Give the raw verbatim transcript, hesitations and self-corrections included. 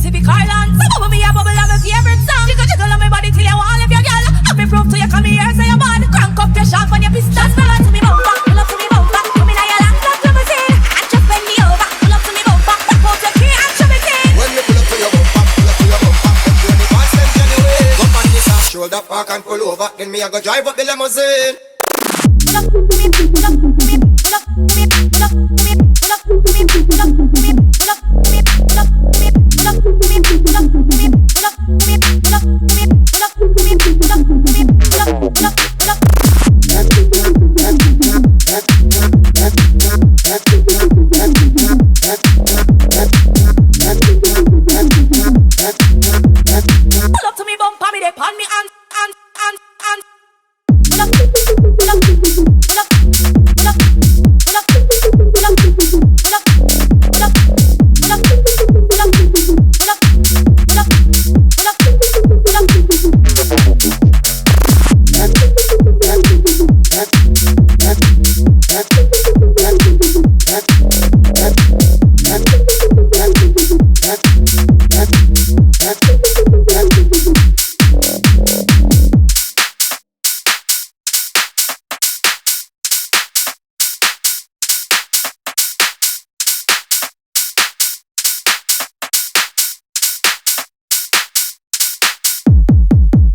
Pacific Island. So bubble me a bubble and my favorite song. Jiggle jiggle on my body till you want if you girl. Have me proof to you come here say you bad. Crank up your shark on your pistol. Pull up to me bumper, pull up to me bumper. Come in a your lap, lap to me scene. And just bend me over. Pull up to me bumper, pop out your key and show me king. When me pull up to your bumper, pull up to your bumper. Them to the past them anyway. Come on this ass, shoulder park and pull over. Then me a go drive up the limousine. Pull up to me, pull up to me, pull up to me, pull up to me, pull up to me, pull up to me.